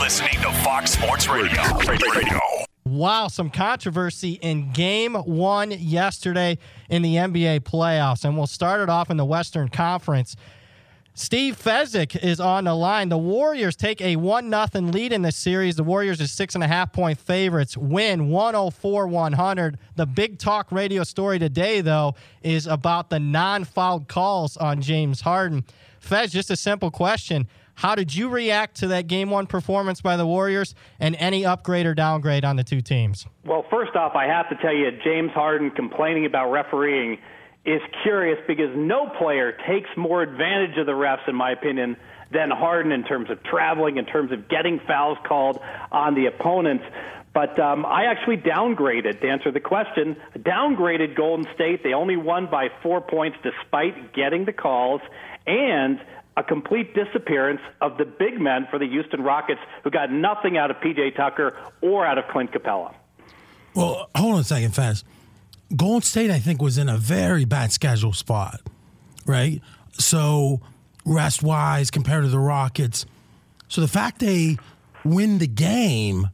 listening to Fox Sports Radio. Wow, some controversy in Game 1 yesterday in the NBA playoffs. And we'll start it off in the Western Conference. Steve Fezzik is on the line. The Warriors take a 1-0 lead in this series. The Warriors are 6.5-point favorites, win 104-100. The big talk radio story today, though, is about the non-fouled calls on James Harden. Fez, just a simple question. How did you react to that Game 1 performance by the Warriors, and any upgrade or downgrade on the two teams? Well, first off, I have to tell you, James Harden complaining about refereeing is curious because no player takes more advantage of the refs, in my opinion, than Harden in terms of traveling, in terms of getting fouls called on the opponents. But I actually downgraded, to answer the question, downgraded Golden State. They only won by 4 points despite getting the calls, and a complete disappearance of the big men for the Houston Rockets, who got nothing out of P.J. Tucker or out of Clint Capella. Well, hold on a second, Fez. Golden State, I think, was in a very bad schedule spot, right? So rest-wise compared to the Rockets. So the fact they win the game,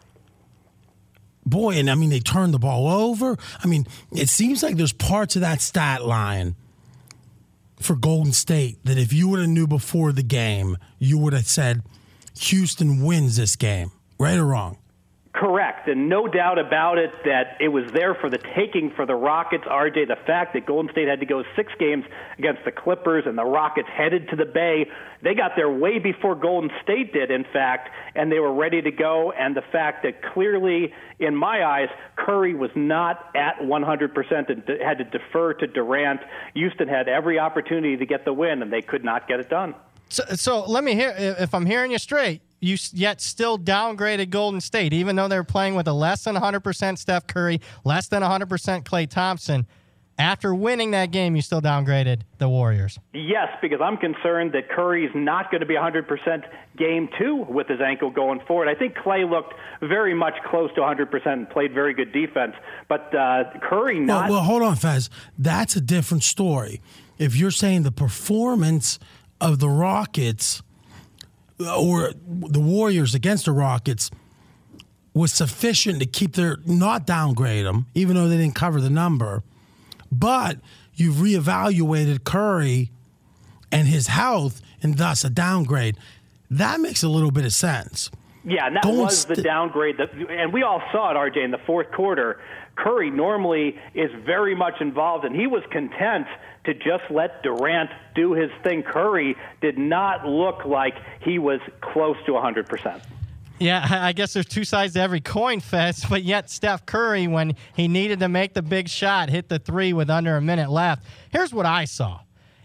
boy, and I mean, they turned the ball over. I mean, it seems like there's parts of that stat line for Golden State that if you would have knew before the game, you would have said Houston wins this game, right or wrong? Correct, and no doubt about it that it was there for the taking for the Rockets. RJ, the fact that Golden State had to go 6 games against the Clippers and the Rockets headed to the Bay, they got there way before Golden State did, in fact, and they were ready to go. And the fact that clearly, in my eyes, Curry was not at 100% and had to defer to Durant. Houston had every opportunity to get the win, and they could not get it done. So let me hear, if I'm hearing you straight, you yet still downgraded Golden State, even though they're playing with a less than 100% Steph Curry, less than 100% Klay Thompson. After winning that game, you still downgraded the Warriors. Yes, because I'm concerned that Curry's not going to be 100% game 2 with his ankle going forward. I think Klay looked very much close to 100% and played very good defense, but Curry not. Well, hold on, Fez. That's a different story. If you're saying the performance of the Rockets or the Warriors against the Rockets was sufficient to keep not downgrade them, even though they didn't cover the number, but you've reevaluated Curry and his health and thus a downgrade. That makes a little bit of sense. Yeah, and that was the downgrade. And we all saw it, RJ, in the fourth quarter. Curry normally is very much involved, and he was content to just let Durant do his thing. Curry did not look like he was close to 100%. Yeah, I guess there's two sides to every coin, Fez, but yet Steph Curry, when he needed to make the big shot, hit the 3 with under a minute left. Here's what I saw.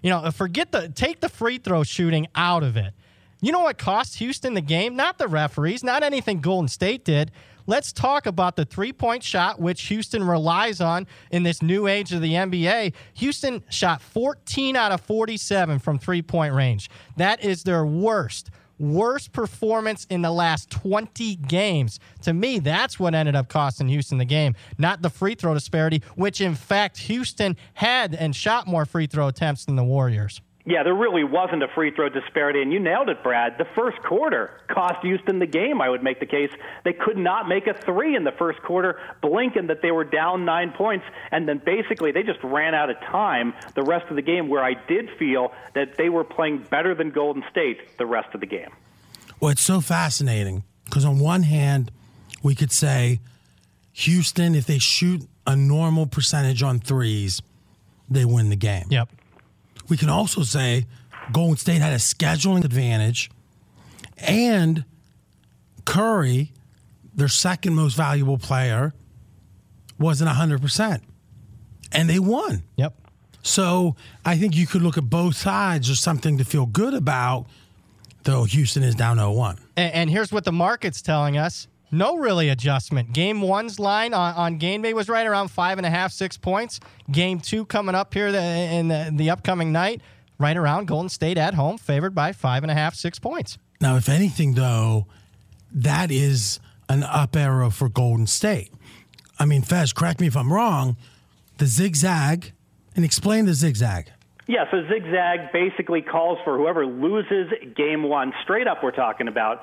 Take the free throw shooting out of it. You know what cost Houston the game? Not the referees, not anything Golden State did. Let's talk about the three-point shot, which Houston relies on in this new age of the NBA. Houston shot 14 out of 47 from three-point range. That is their worst performance in the last 20 games. To me, that's what ended up costing Houston the game, not the free throw disparity, which, in fact, Houston had and shot more free throw attempts than the Warriors. Yeah, there really wasn't a free throw disparity, and you nailed it, Brad. The first quarter cost Houston the game, I would make the case. They could not make a 3 in the first quarter, blinking that they were down 9 points, and then basically they just ran out of time the rest of the game, where I did feel that they were playing better than Golden State the rest of the game. Well, it's so fascinating because on one hand, we could say Houston, if they shoot a normal percentage on threes, they win the game. Yep. We can also say Golden State had a scheduling advantage, and Curry, their second most valuable player, wasn't 100%. And they won. Yep. So I think you could look at both sides. There's something to feel good about, though Houston is down 0-1. And here's what the market's telling us. No really adjustment. Game 1's line on Game Day was right around 5.5, 6 points. Game 2 coming up here in the upcoming night, right around Golden State at home, favored by 5.5, 6 points. Now, if anything, though, that is an up arrow for Golden State. I mean, Fez, correct me if I'm wrong, the zigzag, and explain the zigzag. Yeah, so zigzag basically calls for whoever loses Game 1, straight up we're talking about,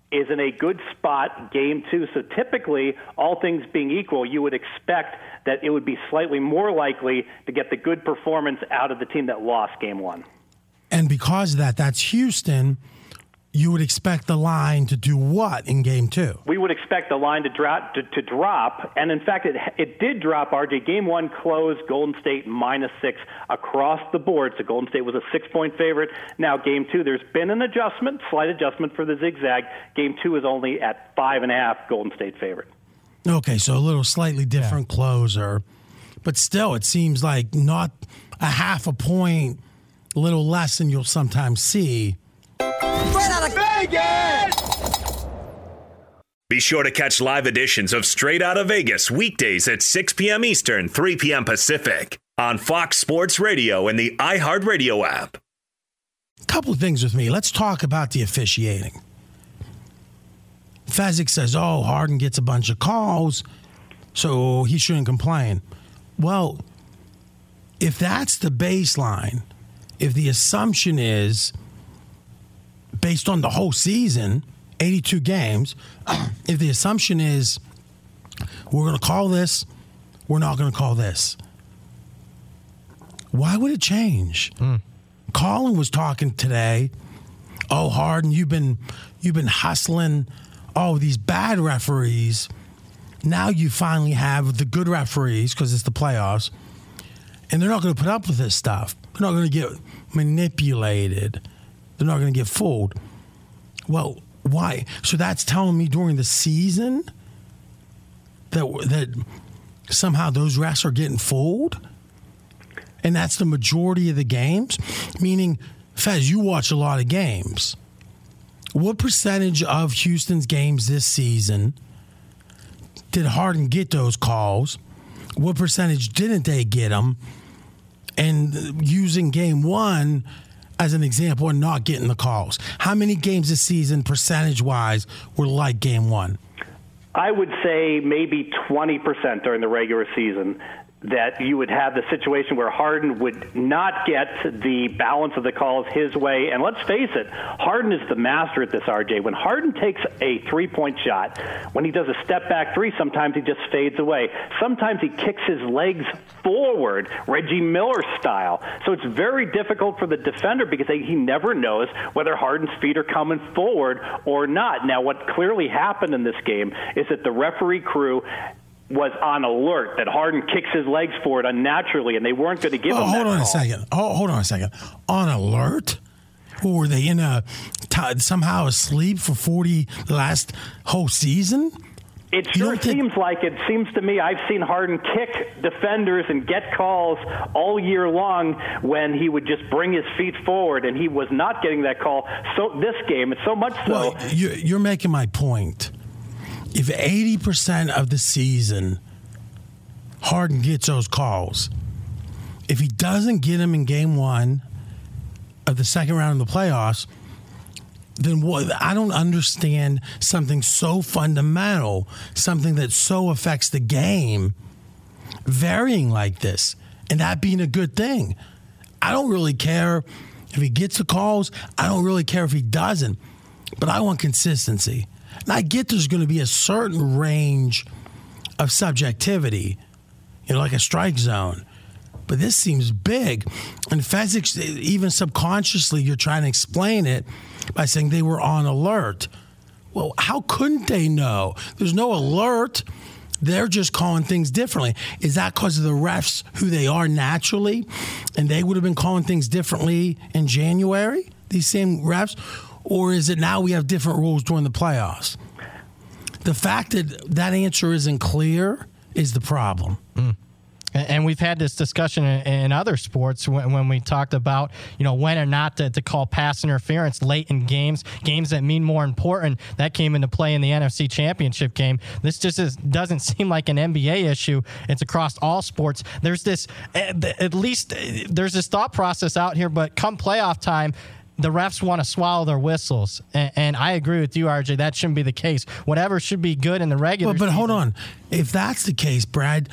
is in a good spot Game 2. So typically, all things being equal, you would expect that it would be slightly more likely to get the good performance out of the team that lost Game 1. And because of that, that's Houston. You would expect the line to do what in Game 2? We would expect the line to drop, and in fact, it did drop, RJ. Game 1 closed Golden State -6 across the board, so Golden State was a 6-point favorite. Now, Game 2, there's been an adjustment, slight adjustment for the zigzag. Game 2 is only at 5.5 Golden State favorite. Okay, so a little slightly different closer, but still, it seems like not a half a point, a little less than you'll sometimes see. Straight out of Vegas! Be sure to catch live editions of Straight Outta Vegas weekdays at 6 p.m. Eastern, 3 p.m. Pacific on Fox Sports Radio and the iHeartRadio app. A couple of things with me. Let's talk about the officiating. Fezzik says, Harden gets a bunch of calls, so he shouldn't complain. Well, if that's the baseline, if the assumption is based on the whole season, 82 games, if the assumption is we're going to call this, we're not going to call this, why would it change? Colin was talking today, Harden, you've been hustling these bad referees. Now you finally have the good referees because it's the playoffs, and they're not going to put up with this stuff. They're not going to get manipulated. They're not going to get fooled. Well, why? So that's telling me during the season that somehow those refs are getting fooled? And that's the majority of the games? Meaning, Fez, you watch a lot of games. What percentage of Houston's games this season did Harden get those calls? What percentage didn't they get them? And using Game 1 as an example and not getting the calls. How many games this season, percentage-wise, were like Game 1? I would say maybe 20% during the regular season that you would have the situation where Harden would not get the balance of the calls his way. And let's face it, Harden is the master at this, RJ. When Harden takes a three-point shot, when he does a step-back three, sometimes he just fades away. Sometimes he kicks his legs forward, Reggie Miller style. So it's very difficult for the defender because he never knows whether Harden's feet are coming forward or not. Now, what clearly happened in this game is that the referee crew was on alert that Harden kicks his legs forward unnaturally, and they weren't going to give him that hold on call. a second. Hold on a second. On alert? Or were they somehow asleep for the last whole season? It sure seems like it. Seems to me I've seen Harden kick defenders and get calls all year long when he would just bring his feet forward, and he was not getting that call. So this game, it's so much so. Well, you're making my point. If 80% of the season Harden gets those calls, if he doesn't get them in Game 1 of the second round of the playoffs, then what? I don't understand something so fundamental, something that so affects the game, varying like this, and that being a good thing. I don't really care if he gets the calls. I don't really care if he doesn't, but I want consistency. And I get there's going to be a certain range of subjectivity, like a strike zone. But this seems big. And Fezzik, even subconsciously, you're trying to explain it by saying they were on alert. Well, how couldn't they know? There's no alert. They're just calling things differently. Is that because of the refs, who they are naturally, and they would have been calling things differently in January, these same refs? Or is it now we have different rules during the playoffs? The fact that answer isn't clear is the problem. And we've had this discussion in other sports when we talked about, when or not to call pass interference late in games that mean more important. That came into play in the NFC Championship game. This just doesn't seem like an NBA issue. It's across all sports. There's this, at least there's this thought process out here, but come playoff time, the refs want to swallow their whistles. And I agree with you, RJ. That shouldn't be the case. Whatever should be good in the regular But hold on. If that's the case, Brad,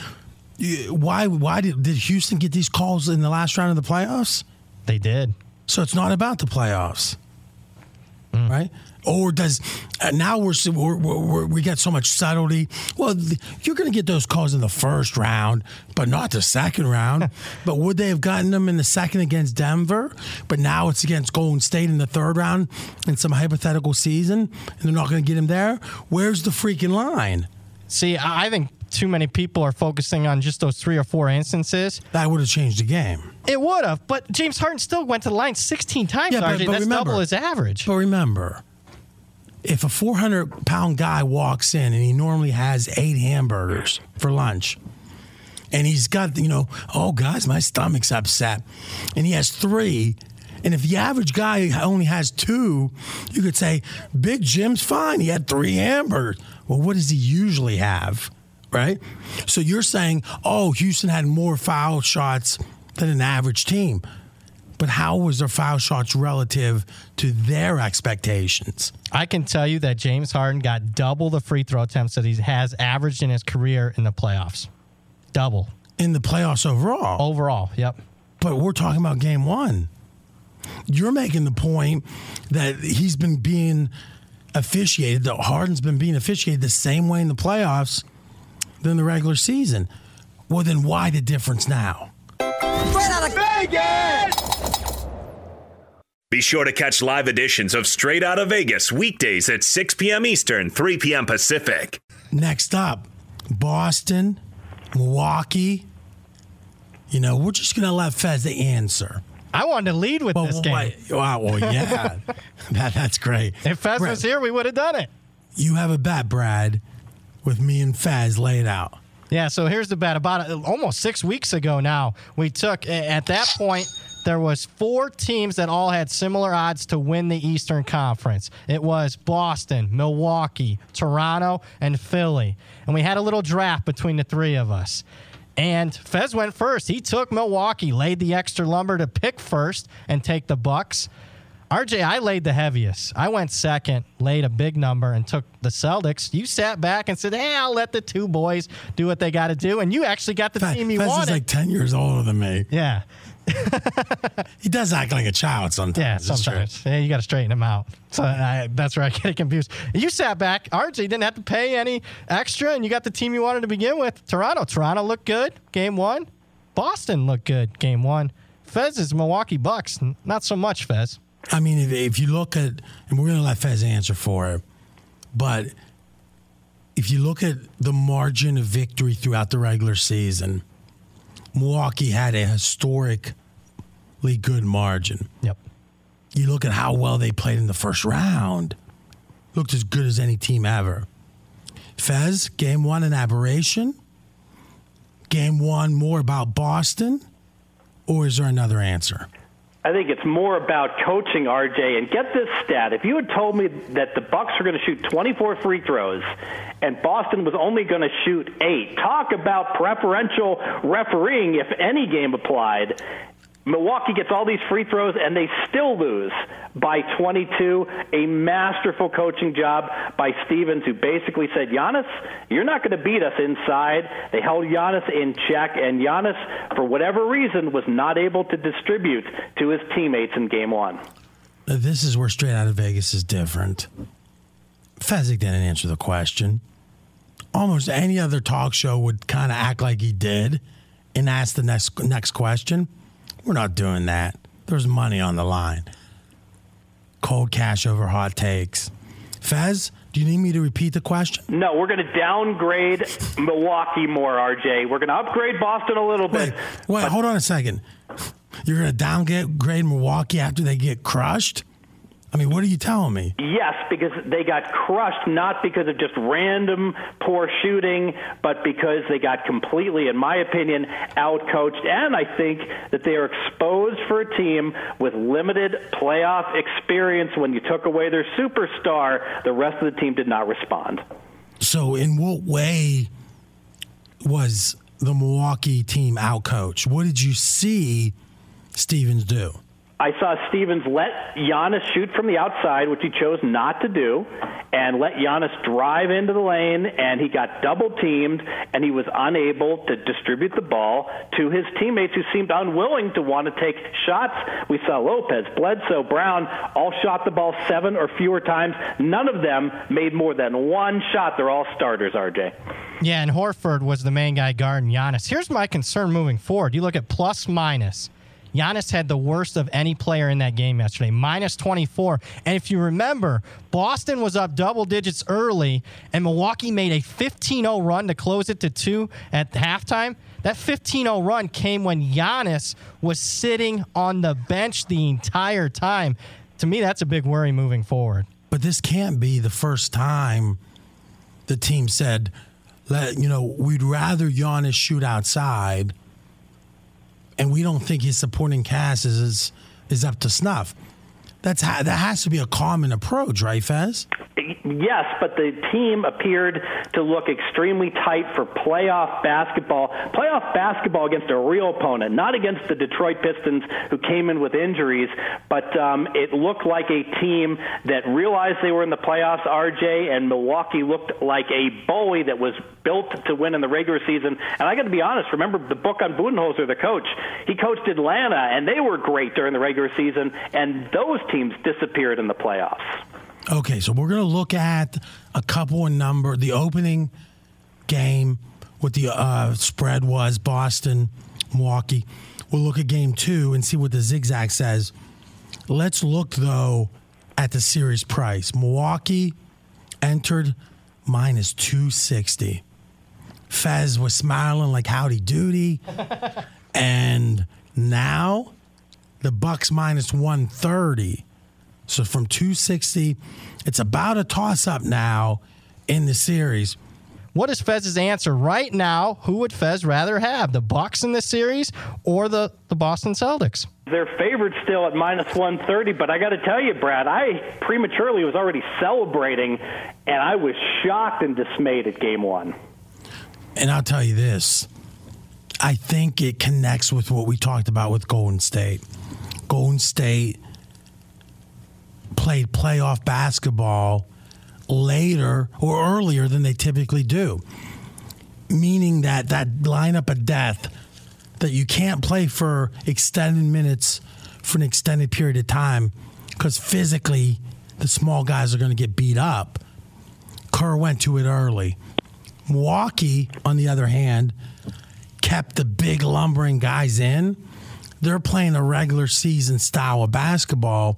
why did Houston get these calls in the last round of the playoffs? They did. So it's not about the playoffs, right? Or does now we got so much subtlety? Well, you're going to get those calls in the first round, but not the second round. But would they have gotten them in the second against Denver? But now it's against Golden State in the third round in some hypothetical season, and they're not going to get him there? Where's the freaking line? See, I think too many people are focusing on just those 3 or 4 instances. That would have changed the game. It would have, but James Harden still went to the line 16 times, RJ. That's remember, double his average. But remember, if a 400-pound guy walks in and he normally has 8 hamburgers for lunch, and he's got, oh, guys, my stomach's upset, and he has 3, and if the average guy only has 2, you could say, Big Jim's fine. He had 3 hamburgers. Well, what does he usually have, right? So you're saying, oh, Houston had more foul shots than an average team. But how was their foul shots relative to their expectations? I can tell you that James Harden got double the free throw attempts that he has averaged in his career in the playoffs. Double. In the playoffs overall? Overall, yep. But we're talking about game 1. You're making the point that he's been being officiated, that Harden's been being officiated the same way in the playoffs than the regular season. Well, then why the difference now? Straight out of Vegas! Be sure to catch live editions of Straight Out of Vegas weekdays at 6 p.m. Eastern, 3 p.m. Pacific. Next up, Boston, Milwaukee. We're just going to let Fez answer. I wanted to lead with this game. Well, yeah. That's great. If Fez was here, we would have done it. You have a bet, Brad, with me and Fez laid out. Yeah, so here's the bet. About almost 6 weeks ago now, we took, at that point, there was 4 teams that all had similar odds to win the Eastern Conference. It was Boston, Milwaukee, Toronto, and Philly. And we had a little draft between the 3 of us. And Fez went first. He took Milwaukee, laid the extra lumber to pick first and take the Bucks. RJ, I laid the heaviest. I went second, laid a big number, and took the Celtics. You sat back and said, hey, I'll let the 2 boys do what they got to do. And you actually got the team you wanted. Fez is like 10 years older than me. Yeah. He does act like a child sometimes. Yeah, sometimes. Yeah, you got to straighten him out. So that's where I get confused. You sat back. RJ didn't have to pay any extra, and you got the team you wanted to begin with. Toronto looked good, game 1. Boston looked good, game 1. Fez's Milwaukee Bucks, not so much, Fez. I mean, if you look at, and we're going to let Fez answer for it, but if you look at the margin of victory throughout the regular season, Milwaukee had a historically good margin. Yep. You look at how well they played in the first round, looked as good as any team ever. Fez, game 1 an aberration? Game 1 more about Boston? Or is there another answer? I think it's more about coaching, RJ. And get this stat. If you had told me that the Bucks were going to shoot 24 free throws and Boston was only going to shoot 8, talk about preferential refereeing if any game applied. Milwaukee gets all these free throws, and they still lose by 22. A masterful coaching job by Stevens, who basically said, Giannis, you're not going to beat us inside. They held Giannis in check, and Giannis, for whatever reason, was not able to distribute to his teammates in Game 1. This is where Straight Out of Vegas is different. Fezzik didn't answer the question. Almost any other talk show would kind of act like he did and ask the next question. We're not doing that. There's money on the line. Cold cash over hot takes. Fez, do you need me to repeat the question? No, we're going to downgrade Milwaukee more, RJ. We're going to upgrade Boston a little bit. Wait, hold on a second. You're going to downgrade Milwaukee after they get crushed? I mean, what are you telling me? Yes, because they got crushed, not because of just random poor shooting, but because they got completely, in my opinion, outcoached. And I think that they are exposed for a team with limited playoff experience. When you took away their superstar, the rest of the team did not respond. So in what way was the Milwaukee team outcoached? What did you see Stevens do? I saw Stevens let Giannis shoot from the outside, which he chose not to do, and let Giannis drive into the lane, and he got double-teamed, and he was unable to distribute the ball to his teammates who seemed unwilling to want to take shots. We saw Lopez, Bledsoe, Brown all shot the ball 7 or fewer times. None of them made more than one shot. They're all starters, RJ. Yeah, and Horford was the main guy guarding Giannis. Here's my concern moving forward. You look at plus-minus. Giannis had the worst of any player in that game yesterday, minus 24. And if you remember, Boston was up double digits early, and Milwaukee made a 15-0 run to close it to 2 at halftime. That 15-0 run came when Giannis was sitting on the bench the entire time. To me, that's a big worry moving forward. But this can't be the first time the team said, we'd rather Giannis shoot outside, and we don't think his supporting cast is up to snuff. That has to be a common approach, right, Fez? Yes, but the team appeared to look extremely tight for playoff basketball. Playoff basketball against a real opponent, not against the Detroit Pistons who came in with injuries, but it looked like a team that realized they were in the playoffs, RJ, and Milwaukee looked like a bully that was built to win in the regular season. And I got to be honest, remember the book on Budenholzer, the coach. He coached Atlanta, and they were great during the regular season, and those teams disappeared in the playoffs. Okay, so we're going to look at a couple of numbers. The opening game, what the spread was, Boston, Milwaukee. We'll look at game 2 and see what the zigzag says. Let's look, though, at the series price. Milwaukee entered minus 260. Fez was smiling like howdy doody. And now the Bucks minus 130. So from 260, it's about a toss-up now in the series. What is Fez's answer right now? Who would Fez rather have, the Bucks in this series or the Boston Celtics? They're favored still at minus 130, but I got to tell you, Brad, I prematurely was already celebrating, and I was shocked and dismayed at game 1. And I'll tell you this. I think it connects with what we talked about with Golden State. Golden State played playoff basketball later or earlier than they typically do, meaning that lineup of death that you can't play for extended minutes for an extended period of time because physically the small guys are going to get beat up. Kerr went to it early. Milwaukee, on the other hand, kept the big lumbering guys in. They're playing a regular season style of basketball.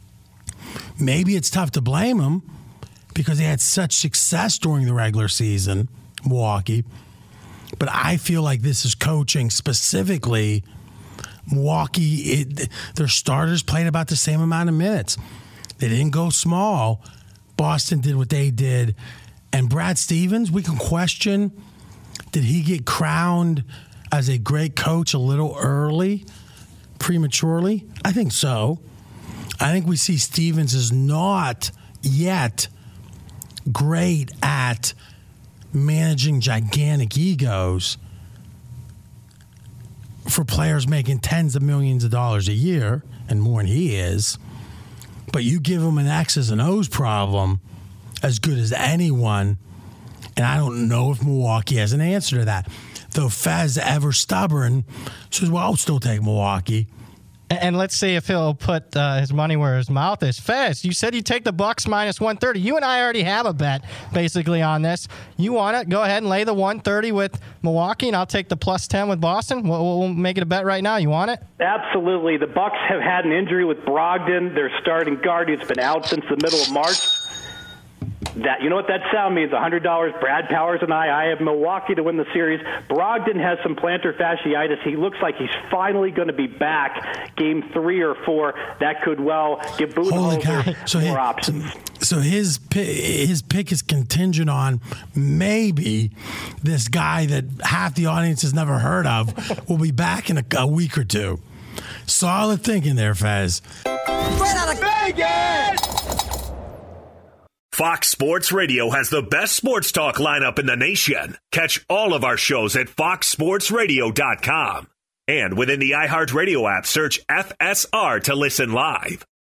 Maybe it's tough to blame them because they had such success during the regular season, Milwaukee. But I feel like this is coaching specifically. Milwaukee, their starters played about the same amount of minutes. They didn't go small. Boston did what they did. And Brad Stevens, we can question, did he get crowned as a great coach a little early, prematurely? I think so. I think we see Stevens is not yet great at managing gigantic egos for players making tens of millions of dollars a year and more than he is. But you give him an X's and O's problem as good as anyone, and I don't know if Milwaukee has an answer to that. Though Fez, ever stubborn, says, well, I'll still take Milwaukee. And let's see if he'll put his money where his mouth is. Fez, you said you take the Bucks minus 130. You and I already have a bet basically on this. You want it? Go ahead and lay the 130 with Milwaukee, and I'll take the plus 10 with Boston. We'll make it a bet right now. You want it? Absolutely. The Bucks have had an injury with Brogdon, their starting guard, who's been out since the middle of March. That, you know what that sound means? $100. Brad Powers and I have Milwaukee to win the series. Brogdon has some plantar fasciitis. He looks like he's finally going to be back game 3 or 4. That could well give Budenholzer more options. So his pick is contingent on maybe this guy that half the audience has never heard of will be back in a week or two. Solid thinking there, Fez. Straight out of Vegas! Fox Sports Radio has the best sports talk lineup in the nation. Catch all of our shows at foxsportsradio.com. And within the iHeartRadio app, search FSR to listen live.